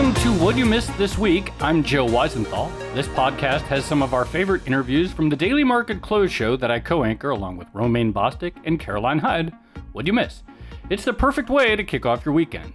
Welcome to What You Missed This Week. I'm Joe Weisenthal. This podcast has some of our favorite interviews from the Daily Market Close show that I co-anchor along with Romaine Bostick and Caroline Hyde. What'd you miss? It's the perfect way to kick off your weekend.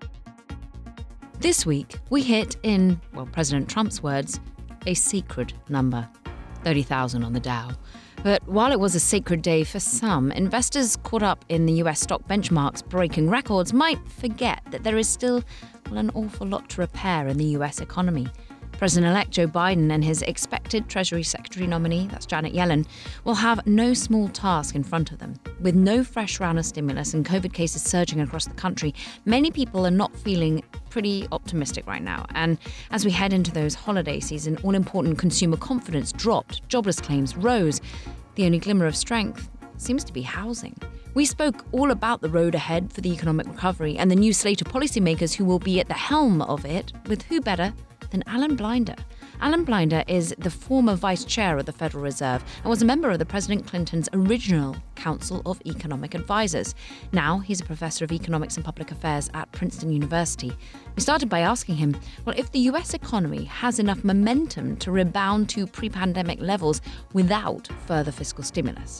This week, we hit, in, well, President Trump's words, a sacred number, 30,000 on the Dow. But while it was a sacred day for some, investors caught up in the US stock benchmarks breaking records might forget that there is still, well, an awful lot to repair in the US economy. President-elect Joe Biden and his expected Treasury Secretary nominee, that's Janet Yellen, will have no small task in front of them. With no fresh round of stimulus and COVID cases surging across the country, many people are not feeling pretty optimistic right now. And as we head into those holiday season, all-important consumer confidence dropped, jobless claims rose. The only glimmer of strength seems to be housing. We spoke all about the road ahead for the economic recovery and the new slate of policymakers who will be at the helm of it, with who better than Alan Blinder. Alan Blinder is the former vice chair of the Federal Reserve and was a member of the President Clinton's original Council of Economic Advisors. Now he's a professor of economics and public affairs at Princeton University. We started by asking him, well, if the US economy has enough momentum to rebound to pre-pandemic levels without further fiscal stimulus.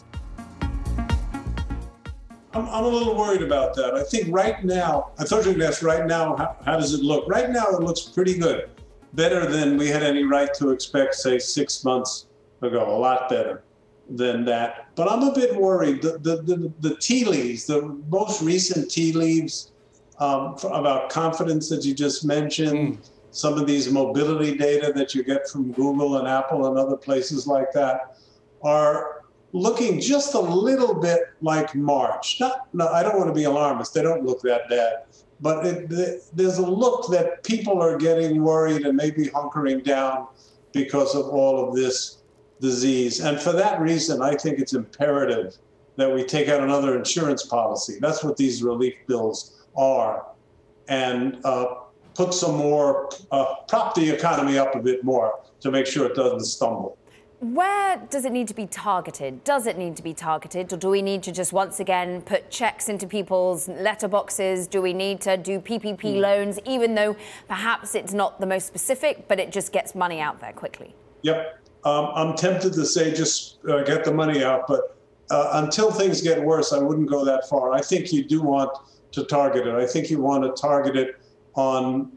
I'm a little worried about that. I think right now, I thought you were going to ask right now, how does it look? Right now, it looks pretty good. Better than we had any right to expect, say, 6 months ago. A lot better than that. But I'm a bit worried. The tea leaves, the most recent tea leaves about confidence that you just mentioned, some of these mobility data that you get from Google and Apple and other places like that are looking just a little bit like March. No, I don't want to be alarmist. They don't look that bad. But there's a look that people are getting worried and maybe hunkering down because of all of this disease. And for that reason, I think it's imperative that we take out another insurance policy. That's what these relief bills are. And put some more, prop the economy up a bit more to make sure it doesn't stumble. Where does it need to be targeted? Does it need to be targeted, or do we need to just once again put checks into people's letterboxes? Do we need to do PPP loans, even though perhaps it's not the most specific, but it just gets money out there quickly? Yep. I'm tempted to say just get the money out, but until things get worse, I wouldn't go that far. I think you do want to target it. I think you want to target it on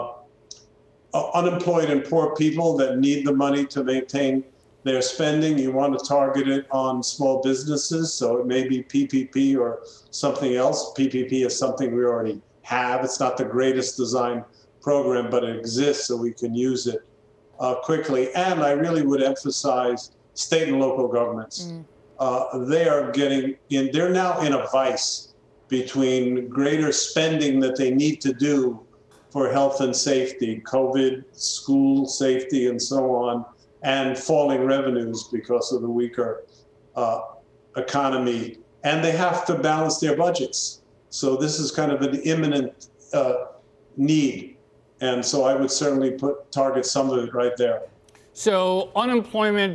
unemployed and poor people that need the money to maintain their spending. You want to target it on small businesses, so it may be PPP or something else. PPP is something we already have. It's not the greatest design program, but it exists, so we can use it quickly. And I really would emphasize state and local governments. They are getting in, they're now in a vice between greater spending that they need to do for health and safety, COVID, school safety, and so on, and falling revenues because of the weaker economy. And they have to balance their budgets. So this is kind of an imminent need. And so I would certainly target some of it right there. So unemployment,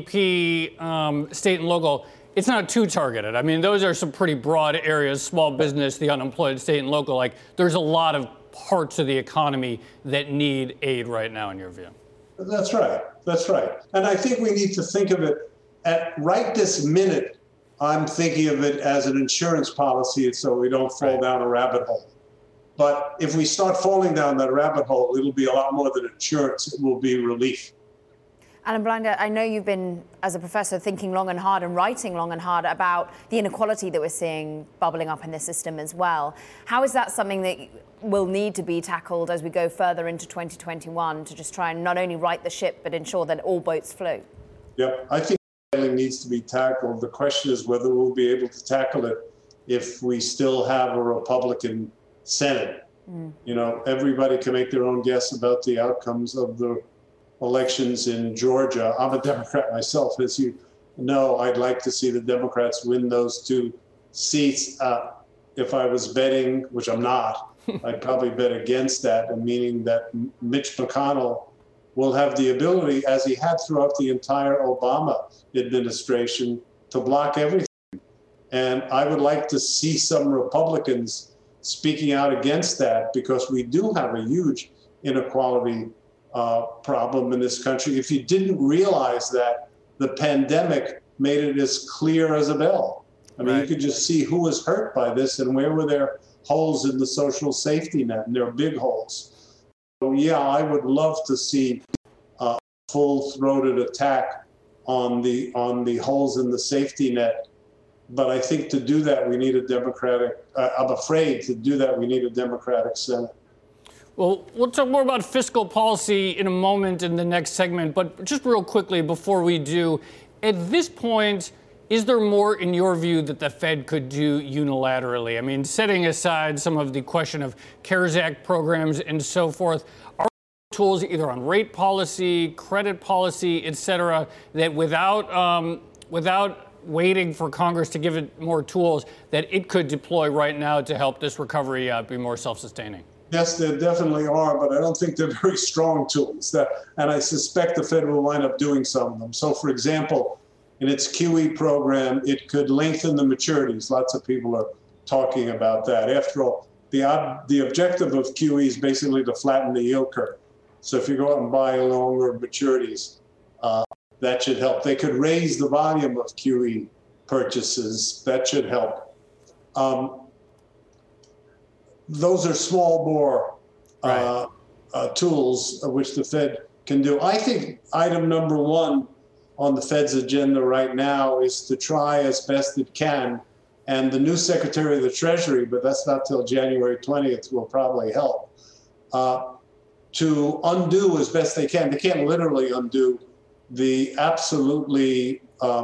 PPP, state and local, it's not too targeted. I mean, those are some pretty broad areas, small business, the unemployed, state and local. Like, there's a lot of parts of the economy that need aid right now, in your view. That's right. That's right. And I think we need to think of it right this minute. I'm thinking of it as an insurance policy so we don't fall down a rabbit hole. But if we start falling down that rabbit hole, it'll be a lot more than insurance. It will be relief. Alan Blinder, I know you've been, as a professor, thinking long and hard and writing long and hard about the inequality that we're seeing bubbling up in the system as well. How is that something that will need to be tackled as we go further into 2021 to just try and not only right the ship, but ensure that all boats float? Yep, I think it needs to be tackled. The question is whether we'll be able to tackle it if we still have a Republican Senate. You know, everybody can make their own guess about the outcomes of the elections in Georgia. I'm a Democrat myself, as you know. I'd like to see the Democrats win those 2 seats. If I was betting, which I'm not, I'd probably bet against that, and meaning that Mitch McConnell will have the ability, as he had throughout the entire Obama administration, to block everything. And I would like to see some Republicans speaking out against that, because we do have a huge inequality problem in this country. If you didn't realize that, the pandemic made it as clear as a bell. I mean, you could just see who was hurt by this and where were there holes in the social safety net, and there are big holes. So yeah, I would love to see a full-throated attack on the holes in the safety net. But I think to do that, we need a Democratic, I'm afraid to do that, we need a Democratic Senate. Well, we'll talk more about fiscal policy in a moment in the next segment, but just real quickly before we do, at this point, is there more, in your view, that the Fed could do unilaterally? I mean, setting aside some of the question of CARES Act programs and so forth, are tools either on rate policy, credit policy, et cetera, that without waiting for Congress to give it more tools, that it could deploy right now to help this recovery be more self-sustaining? Yes, there definitely are, but I don't think they're very strong tools. And I suspect the Fed will wind up doing some of them. So, for example, in its QE program, it could lengthen the maturities. Lots of people are talking about that. After all, the objective of QE is basically to flatten the yield curve. So if you go out and buy longer maturities, that should help. They could raise the volume of QE purchases. That should help. Those are small bore tools which the Fed can do. I think item number one on the Fed's agenda right now is to try as best it can, and the new Secretary of the Treasury, but that's not till January 20th, will probably help, to undo as best they can. They can't literally undo the absolutely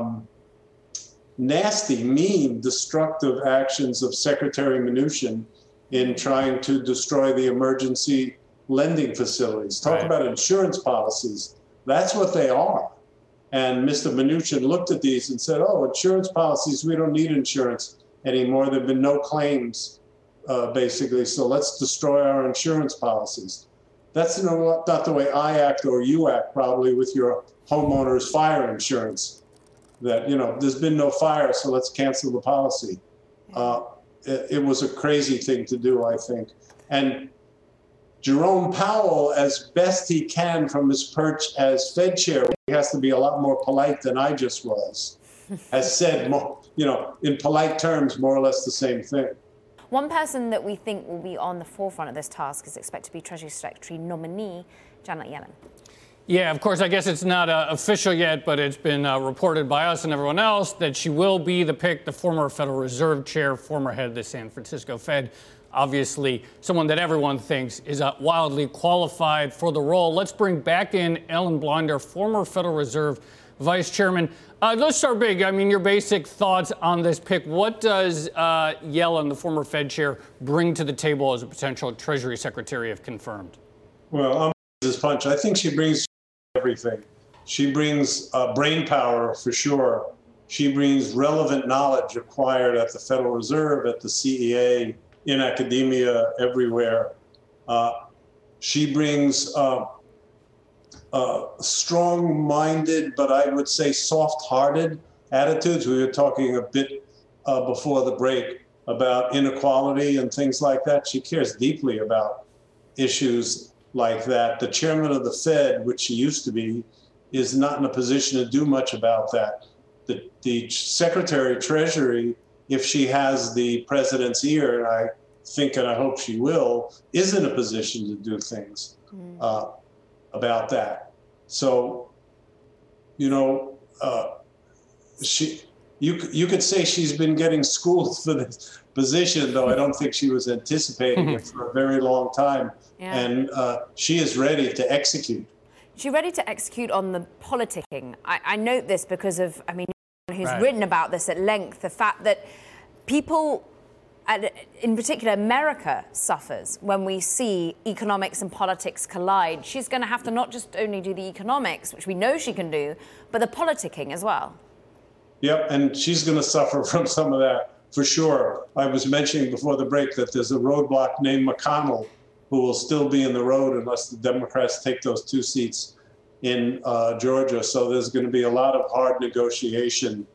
nasty, mean, destructive actions of Secretary Mnuchin in trying to destroy the emergency lending facilities. Talk about insurance policies. That's what they are. And Mr. Mnuchin looked at these and said, oh, insurance policies, we don't need insurance anymore. There have been no claims, basically, so let's destroy our insurance policies. That's not the way I act or you act, probably, with your homeowner's fire insurance. That, there's been no fire, so let's cancel the policy. It was a crazy thing to do, I think. And Jerome Powell, as best he can from his perch as Fed chair, he has to be a lot more polite than I just was, has said, in polite terms, more or less the same thing. One person that we think will be on the forefront of this task is expected to be Treasury Secretary nominee Janet Yellen. Yeah, of course, I guess it's not official yet, but it's been reported by us and everyone else that she will be the pick, the former Federal Reserve Chair, former head of the San Francisco Fed. Obviously, someone that everyone thinks is wildly qualified for the role. Let's bring back in Ellen Blinder, former Federal Reserve Vice Chairman. Let's start big. I mean, your basic thoughts on this pick. What does Yellen, the former Fed Chair, bring to the table as a potential Treasury Secretary if confirmed? Well, I'm this punch. I think she brings everything. She brings brain power, for sure. She brings relevant knowledge acquired at the Federal Reserve, at the CEA, in academia, everywhere. She brings strong-minded, but I would say soft-hearted attitudes. We were talking a bit before the break about inequality and things like that. She cares deeply about issues like that. The chairman of the Fed, which she used to be, is not in a position to do much about that. The Secretary of Treasury, if she has the president's ear, and I think and I hope she will, is in a position to do things about that. So, you could say she's been getting schooled for this position, though I don't think she was anticipating it for a very long time. Yeah. And she is ready to execute. She's ready to execute on the politicking. I note this because of, who's written about this at length, the fact that people, in particular America, suffers when we see economics and politics collide. She's going to have to not just only do the economics, which we know she can do, but the politicking as well. Yep, and she's going to suffer from some of that, for sure. I was mentioning before the break that there's a roadblock named McConnell who will still be in the road unless the Democrats take those 2 seats in Georgia. So there's going to be a lot of hard negotiation,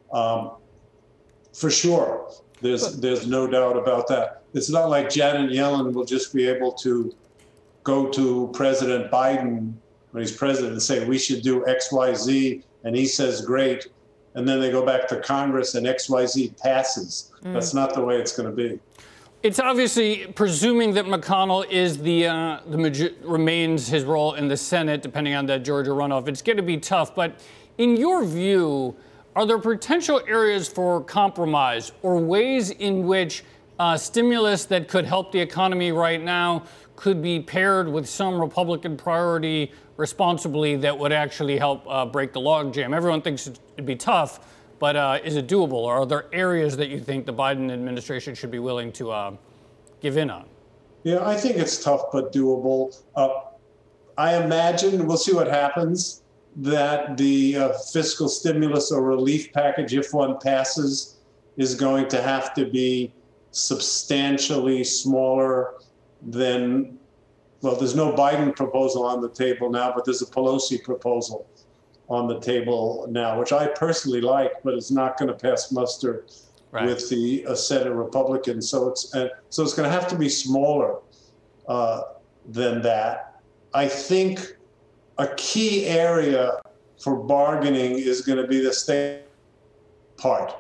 for sure. There's no doubt about that. It's not like Janet Yellen will just be able to go to President Biden when he's president and say, we should do X, Y, Z, and he says, great. And then they go back to Congress and X, Y, Z passes. That's not the way it's going to be. It's obviously presuming that McConnell is remains his role in the Senate, depending on that Georgia runoff. It's going to be tough. But in your view, are there potential areas for compromise or ways in which stimulus that could help the economy right now could be paired with some Republican priority responsibly that would actually help break the logjam? Everyone thinks it'd be tough. But is it doable, or are there areas that you think the Biden administration should be willing to give in on? Yeah, I think it's tough but doable. I imagine, we'll see what happens, that the fiscal stimulus or relief package, if one passes, is going to have to be substantially smaller than, well, there's no Biden proposal on the table now, but there's a Pelosi proposal on the table now, which I personally like, but it's not going to pass muster with the Senate Republicans. So it's going to have to be smaller than that. I think a key area for bargaining is going to be the state part.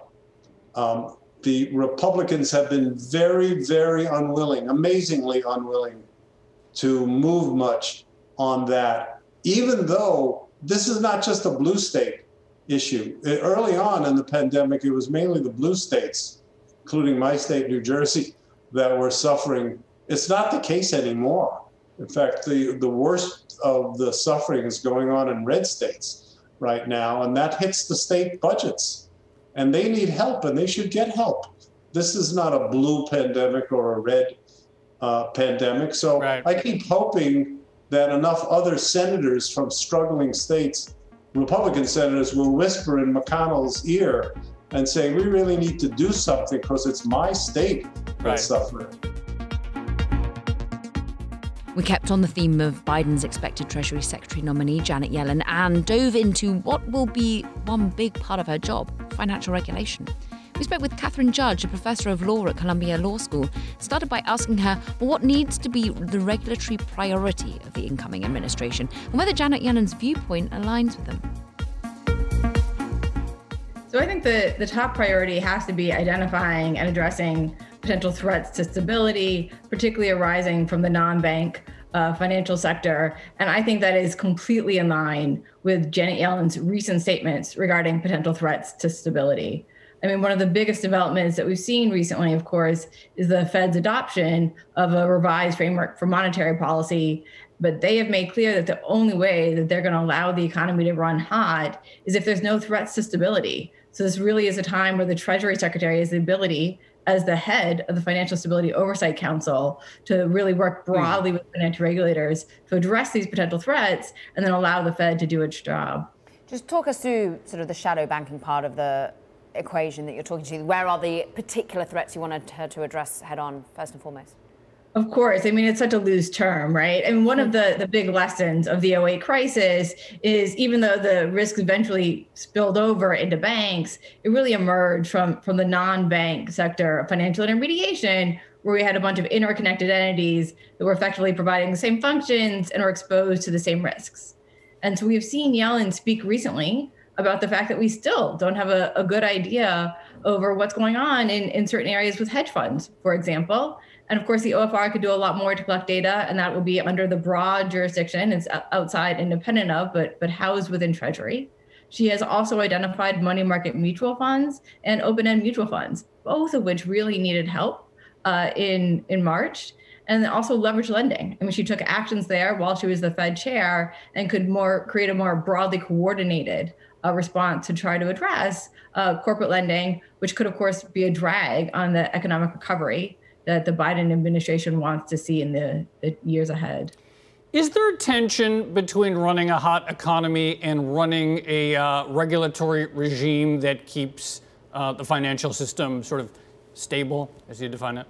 The Republicans have been very, very unwilling, amazingly unwilling, to move much on that, even though this is not just a blue state issue. Early on in the pandemic, it was mainly the blue states, including my state, New Jersey, that were suffering. It's not the case anymore. In fact, the worst of the suffering is going on in red states right now, and that hits the state budgets. And they need help, and they should get help. This is not a blue pandemic or a red pandemic. So I keep hoping that enough other senators from struggling states, Republican senators, will whisper in McConnell's ear and say, we really need to do something because it's my state that's suffering. We kept on the theme of Biden's expected Treasury Secretary nominee, Janet Yellen, and dove into what will be one big part of her job, financial regulation. We spoke with Catherine Judge, a professor of law at Columbia Law School, started by asking her what needs to be the regulatory priority of the incoming administration and whether Janet Yellen's viewpoint aligns with them. So I think the top priority has to be identifying and addressing potential threats to stability, particularly arising from the non-bank financial sector. And I think that is completely in line with Janet Yellen's recent statements regarding potential threats to stability. I mean, one of the biggest developments that we've seen recently, of course, is the Fed's adoption of a revised framework for monetary policy. But they have made clear that the only way that they're going to allow the economy to run hot is if there's no threats to stability. So this really is a time where the Treasury Secretary has the ability, as the head of the Financial Stability Oversight Council, to really work broadly with financial regulators to address these potential threats and then allow the Fed to do its job. Just talk us through sort of the shadow banking part of the equation that you're talking to. Where are the particular threats you wanted her to address head on, first and foremost? Of course. I mean, it's such a loose term, right? And one of the big lessons of the 2008 crisis is even though the risk eventually spilled over into banks, it really emerged from the non-bank sector of financial intermediation, where we had a bunch of interconnected entities that were effectively providing the same functions and were exposed to the same risks. And so we've seen Yellen speak recently about the fact that we still don't have a good idea over what's going on in certain areas with hedge funds, for example. And of course, the OFR could do a lot more to collect data, and that will be under the broad jurisdiction. It's outside, independent of, but housed within Treasury. She has also identified money market mutual funds and open-end mutual funds, both of which really needed help in March. And also leverage lending. I mean, she took actions there while she was the Fed chair and could create a more broadly coordinated response to try to address corporate lending, which could, of course, be a drag on the economic recovery that the Biden administration wants to see in the years ahead. Is there tension between running a hot economy and running a regulatory regime that keeps the financial system sort of stable, as you define it?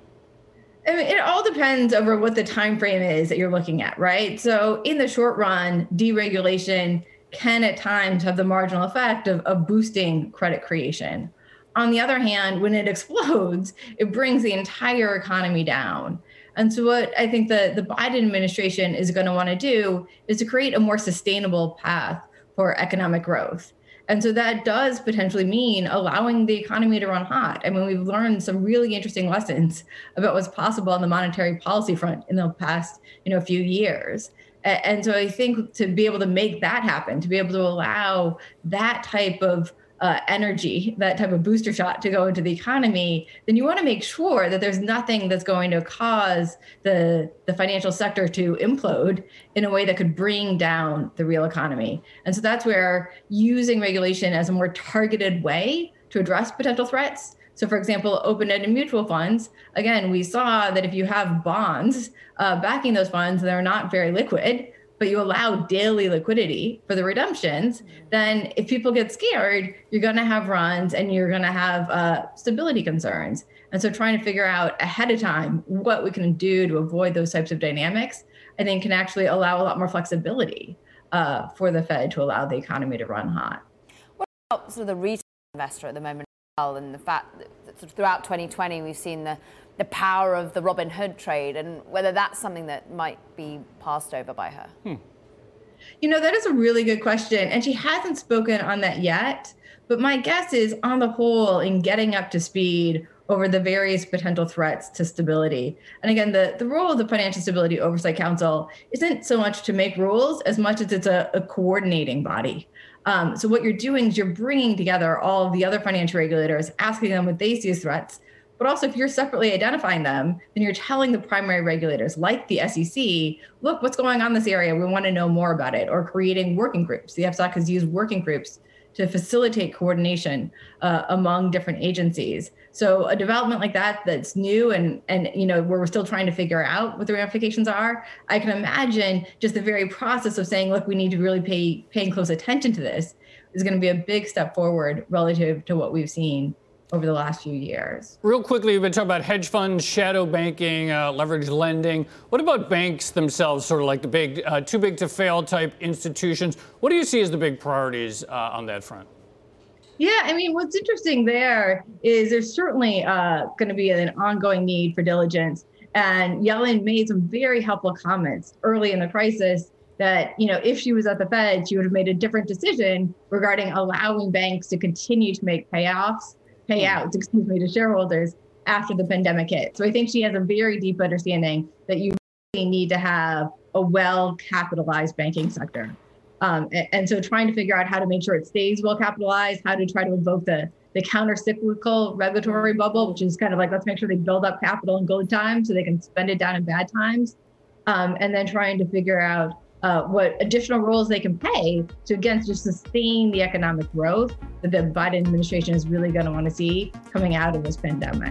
I mean, it all depends over what the time frame is that you're looking at, right? So in the short run, deregulation can at times have the marginal effect of boosting credit creation. On the other hand, when it explodes, it brings the entire economy down. And so what I think the Biden administration is going to want to do is to create a more sustainable path for economic growth. And so that does potentially mean allowing the economy to run hot. I mean, we've learned some really interesting lessons about what's possible on the monetary policy front in the past, few years. And so I think to be able to make that happen, to be able to allow that type of energy, that type of booster shot to go into the economy, then you want to make sure that there's nothing that's going to cause the financial sector to implode in a way that could bring down the real economy. And so that's where using regulation as a more targeted way to address potential threats. So for example, open-ended mutual funds, again, we saw that if you have bonds backing those funds, they're not very liquid, but you allow daily liquidity for the redemptions, then if people get scared, you're going to have runs and you're going to have stability concerns. And so trying to figure out ahead of time what we can do to avoid those types of dynamics, I think can actually allow a lot more flexibility for the Fed to allow the economy to run hot. What about sort of the retail investor at the moment, and the fact that throughout 2020 we've seen the power of the Robin Hood trade, and whether that's something that might be passed over by her? That is a really good question. And she hasn't spoken on that yet. But my guess is, on the whole, in getting up to speed over the various potential threats to stability. And again, the role of the Financial Stability Oversight Council isn't so much to make rules as much as it's a coordinating body. So what you're doing is you're bringing together all of the other financial regulators, asking them what they see as threats. But also, if you're separately identifying them, then you're telling the primary regulators, like the SEC, look, what's going on in this area? We want to know more about it. Or creating working groups. The FSOC has used working groups to facilitate coordination among different agencies. So a development like that's new and where we're still trying to figure out what the ramifications are, I can imagine just the very process of saying, look, we need to really paying close attention to this is going to be a big step forward relative to what we've seen over the last few years. Real quickly, we've been talking about hedge funds, shadow banking, leveraged lending. What about banks themselves, sort of like the big, too big to fail type institutions? What do you see as the big priorities on that front? Yeah, I mean, what's interesting there is there's certainly going to be an ongoing need for diligence. And Yellen made some very helpful comments early in the crisis that, if she was at the Fed, she would have made a different decision regarding allowing banks to continue to make payouts to shareholders after the pandemic hit. So I think she has a very deep understanding that you really need to have a well-capitalized banking sector. And so trying to figure out how to make sure it stays well-capitalized, how to try to invoke the counter-cyclical regulatory bubble, which is kind of like, let's make sure they build up capital in good times so they can spend it down in bad times. And then trying to figure out what additional roles they can pay to, again, just sustain the economic growth that the Biden administration is really going to want to see coming out of this pandemic.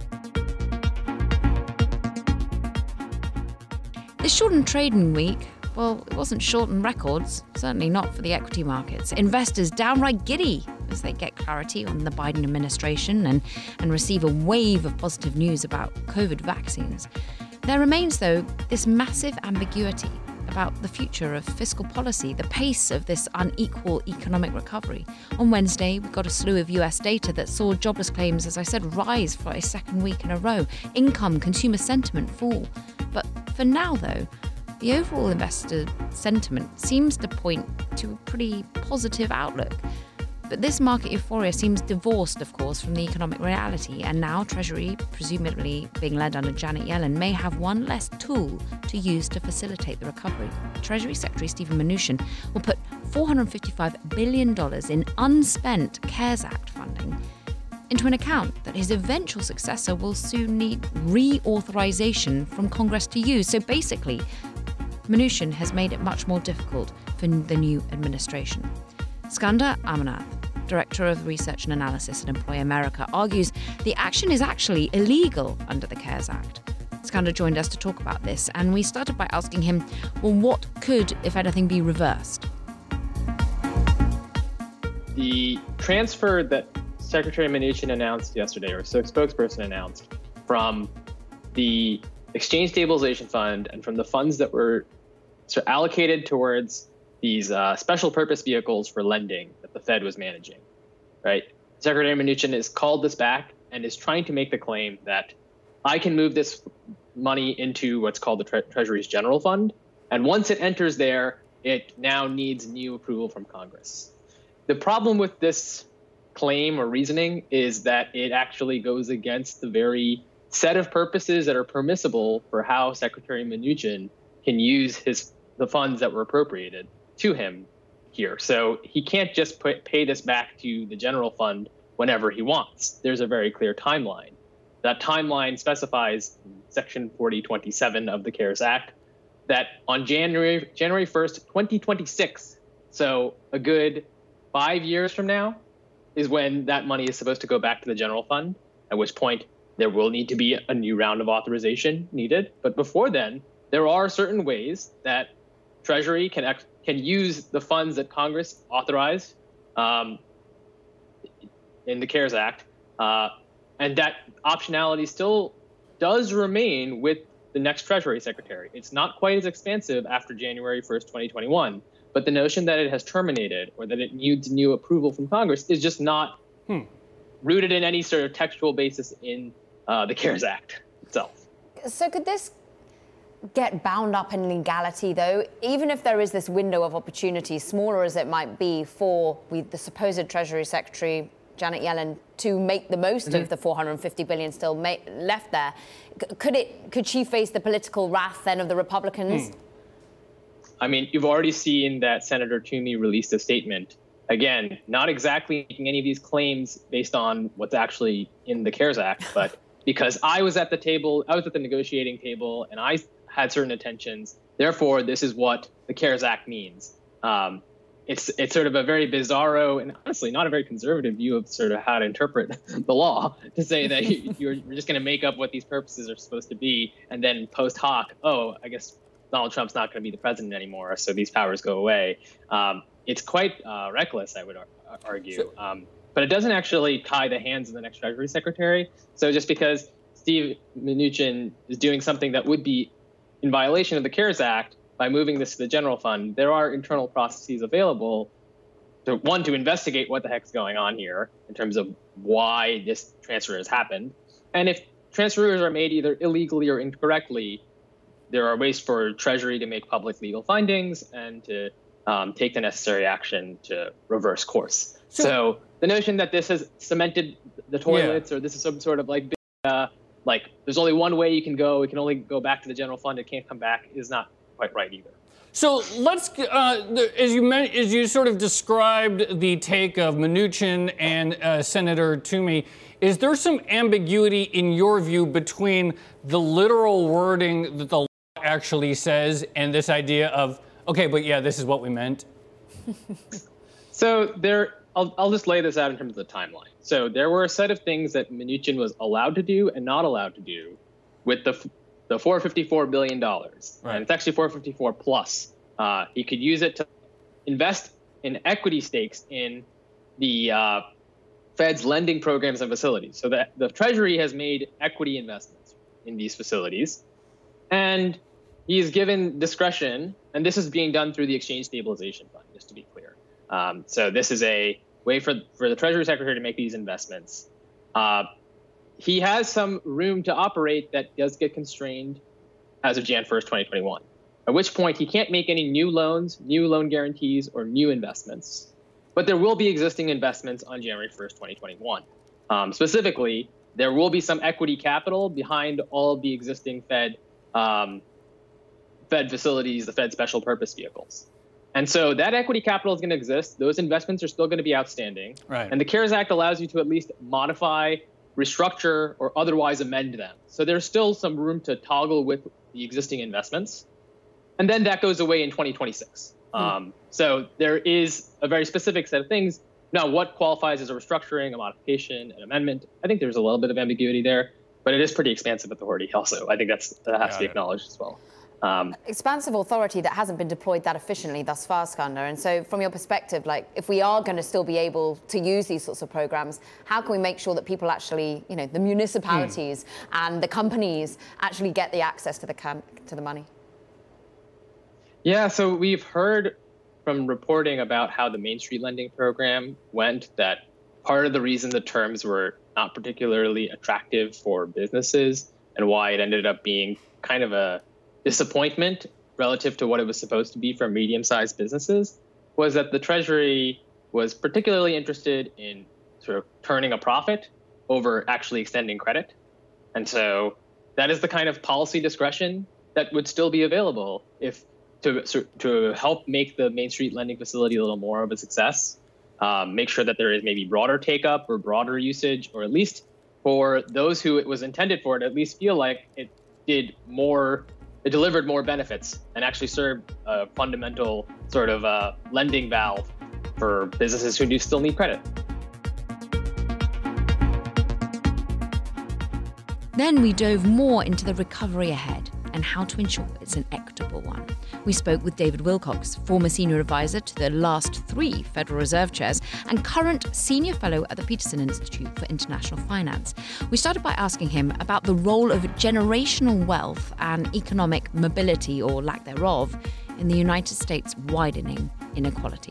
This shortened trading week, well, it wasn't shortened records, certainly not for the equity markets. Investors downright giddy as they get clarity on the Biden administration and receive a wave of positive news about COVID vaccines. There remains, though, this massive ambiguity about the future of fiscal policy, the pace of this unequal economic recovery. On Wednesday, we got a slew of US data that saw jobless claims, as I said, rise for a second week in a row, income, consumer sentiment fall. But for now, though, the overall investor sentiment seems to point to a pretty positive outlook. But this market euphoria seems divorced, of course, from the economic reality, and now Treasury, presumably being led under Janet Yellen, may have one less tool to use to facilitate the recovery. Treasury Secretary Steven Mnuchin will put $455 billion in unspent CARES Act funding into an account that his eventual successor will soon need reauthorization from Congress to use. So basically, Mnuchin has made it much more difficult for the new administration. Skandar Amanath, Director of Research and Analysis at Employ America, argues the action is actually illegal under the CARES Act. Skandar joined us to talk about this, and we started by asking him, well, what could, if anything, be reversed? The transfer that Secretary Mnuchin announced yesterday, or spokesperson announced, from the Exchange Stabilization Fund and from the funds that were allocated towards these special purpose vehicles for lending that the Fed was managing, right? Secretary Mnuchin has called this back and is trying to make the claim that I can move this money into what's called the Treasury's General Fund. And once it enters there, it now needs new approval from Congress. The problem with this claim or reasoning is that it actually goes against the very set of purposes that are permissible for how Secretary Mnuchin can use the funds that were appropriated to him here. So he can't just pay this back to the general fund whenever he wants. There's a very clear timeline. That timeline specifies in Section 4027 of the CARES Act that on January 1st, 2026, so a good 5 years from now, is when that money is supposed to go back to the general fund, at which point there will need to be a new round of authorization needed. But before then, there are certain ways that Treasury can use the funds that Congress authorized in the CARES Act, and that optionality still does remain with the next Treasury Secretary. It's not quite as expansive after January 1st, 2021, but the notion that it has terminated or that it needs new approval from Congress is just not rooted in any sort of textual basis in the CARES Act itself. So could this get bound up in legality, though, even if there is this window of opportunity, smaller as it might be, for the supposed Treasury Secretary, Janet Yellen, to make the most of the $450 billion still left there? Could she face the political wrath then of the Republicans? I mean, you've already seen that Senator Toomey released a statement. Again, not exactly making any of these claims based on what's actually in the CARES Act, but because I was at the negotiating table, and I had certain intentions. Therefore, this is what the CARES Act means. It's sort of a very bizarro and honestly not a very conservative view of sort of how to interpret the law, to say that you're just going to make up what these purposes are supposed to be, and then post hoc, oh, I guess Donald Trump's not going to be the president anymore, so these powers go away. It's quite reckless, I would argue. But it doesn't actually tie the hands of the next Treasury Secretary. So just because Steve Mnuchin is doing something that would be in violation of the CARES Act by moving this to the general fund, there are internal processes available to investigate what the heck's going on here in terms of why this transfer has happened. And if transfers are made either illegally or incorrectly, there are ways for Treasury to make public legal findings and to take the necessary action to reverse course. So the notion that this has cemented the toilets or this is some sort of like there's only one way you can go, it can only go back to the general fund, it can't come back, is not quite right either. So let's, as you sort of described the take of Mnuchin and Senator Toomey, is there some ambiguity in your view between the literal wording that the law actually says and this idea of, okay, but yeah, this is what we meant? So I'll just lay this out in terms of the timeline. So there were a set of things that Mnuchin was allowed to do and not allowed to do with the $454 billion. Right. And it's actually 454 plus. He could use it to invest in equity stakes in the Fed's lending programs and facilities. So the Treasury has made equity investments in these facilities. And he's given discretion, and this is being done through the Exchange Stabilization Fund, just to be clear. So this is a way for the Treasury Secretary to make these investments. He has some room to operate that does get constrained as of Jan 1st, 2021, at which point he can't make any new loans, new loan guarantees, or new investments. But there will be existing investments on January 1st, 2021. Specifically, there will be some equity capital behind all of the existing Fed facilities, the Fed special purpose vehicles. And so that equity capital is going to exist. Those investments are still going to be outstanding. Right. And the CARES Act allows you to at least modify, restructure, or otherwise amend them. So there's still some room to toggle with the existing investments. And then that goes away in 2026. So there is a very specific set of things. Now, what qualifies as a restructuring, a modification, an amendment? I think there's a little bit of ambiguity there, but it is pretty expansive authority also. I think that has to be acknowledged as well. Expansive authority that hasn't been deployed that efficiently thus far, Skandar. And so from your perspective, like if we are going to still be able to use these sorts of programs, how can we make sure that people actually, the municipalities and the companies actually get the access to the money? Yeah, so we've heard from reporting about how the Main Street lending program went, that part of the reason the terms were not particularly attractive for businesses and why it ended up being kind of a disappointment relative to what it was supposed to be for medium-sized businesses, was that the Treasury was particularly interested in sort of turning a profit over actually extending credit. And so that is the kind of policy discretion that would still be available if to help make the Main Street lending facility a little more of a success, make sure that there is maybe broader take-up or broader usage, or at least for those who it was intended for, to at least feel like it delivered more benefits and actually served a fundamental sort of lending valve for businesses who do still need credit. Then we dove more into the recovery ahead and how to ensure it's an equitable one. We spoke with David Wilcox, former senior advisor to the last 3 Federal Reserve chairs and current senior fellow at the Peterson Institute for International Finance. We started by asking him about the role of generational wealth and economic mobility, or lack thereof, in the United States' widening inequality.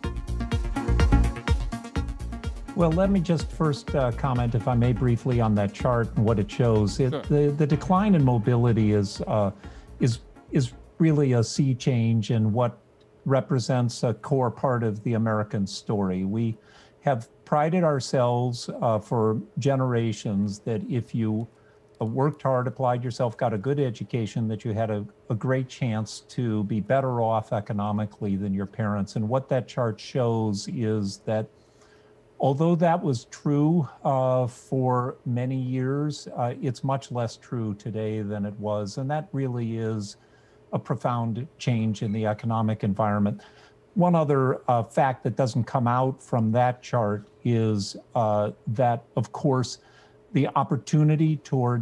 Well, let me just first comment, if I may, briefly on that chart and what it shows. Sure. The decline in mobility is really a sea change in what represents a core part of the American story. We have prided ourselves for generations that if you worked hard, applied yourself, got a good education, that you had a great chance to be better off economically than your parents. And what that chart shows is that although that was true for many years, it's much less true today than it was. And that really is a profound change in the economic environment. One other fact that doesn't come out from that chart is that, of course, the opportunity toward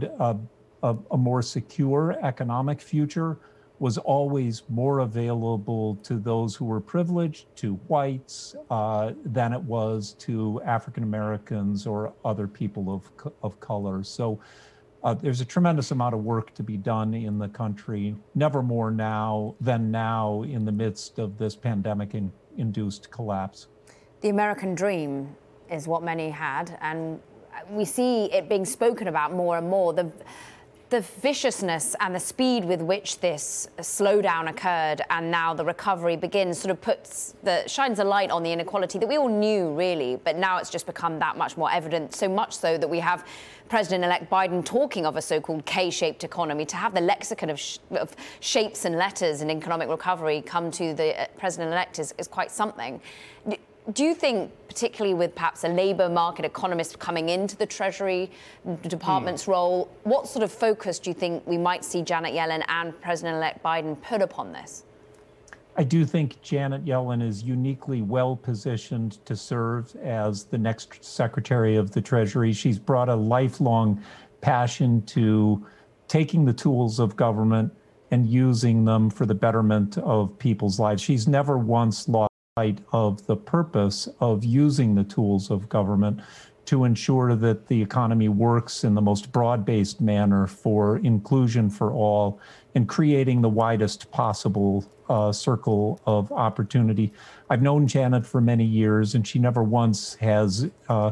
a more secure economic future was always more available to those who were privileged, to whites, than it was to African Americans or other people of color. So there's a tremendous amount of work to be done in the country, never more now than now in the midst of this pandemic-induced collapse. The American dream is what many had, and we see it being spoken about more and more. The viciousness and the speed with which this slowdown occurred and now the recovery begins sort of shines a light on the inequality that we all knew, really, but now it's just become that much more evident, so much so that we have President-elect Biden talking of a so-called K-shaped economy. To have the lexicon of shapes and letters in economic recovery come to the president-elect is quite something. Do you think, particularly with perhaps a labour market economist coming into the Treasury Department's role, what sort of focus do you think we might see Janet Yellen and President-elect Biden put upon this? I do think Janet Yellen is uniquely well positioned to serve as the next Secretary of the Treasury. She's brought a lifelong passion to taking the tools of government and using them for the betterment of people's lives. She's never once lost sight of the purpose of using the tools of government to ensure that the economy works in the most broad-based manner for inclusion for all and creating the widest possible circle of opportunity. I've known Janet for many years, and she never once has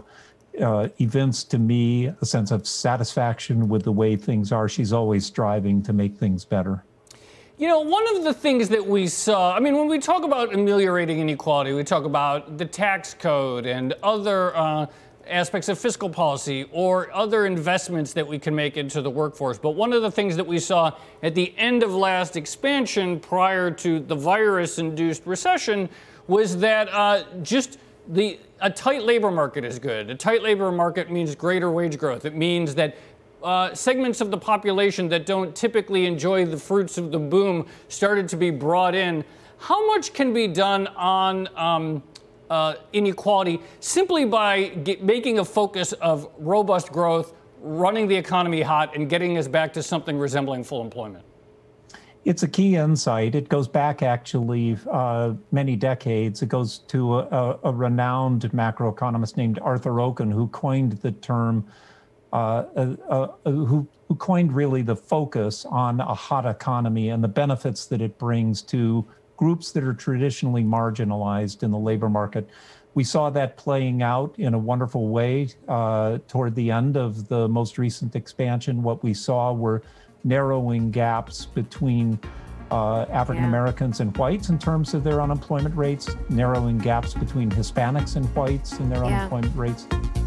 evinced to me a sense of satisfaction with the way things are. She's always striving to make things better. You know, one of the things that we saw, I mean, when we talk about ameliorating inequality, we talk about the tax code and other aspects of fiscal policy or other investments that we can make into the workforce. But one of the things that we saw at the end of last expansion prior to the virus-induced recession was that a tight labor market is good. A tight labor market means greater wage growth. It means that segments of the population that don't typically enjoy the fruits of the boom started to be brought in. How much can be done on inequality simply by making a focus of robust growth, running the economy hot, and getting us back to something resembling full employment? It's a key insight. It goes back actually many decades. It goes to a renowned macroeconomist named Arthur Okun, who coined the term who coined really the focus on a hot economy and the benefits that it brings to groups that are traditionally marginalized in the labor market. We saw that playing out in a wonderful way toward the end of the most recent expansion. What we saw were narrowing gaps between African Americans and whites in terms of their unemployment rates, narrowing gaps between Hispanics and whites in their unemployment rates.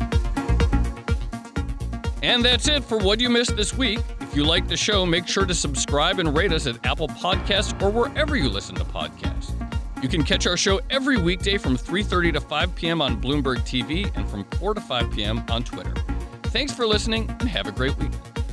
And that's it for What You Missed This Week. If you like the show, make sure to subscribe and rate us at Apple Podcasts or wherever you listen to podcasts. You can catch our show every weekday from 3:30 to 5 p.m. on Bloomberg TV and from 4 to 5 p.m. on Twitter. Thanks for listening and have a great week.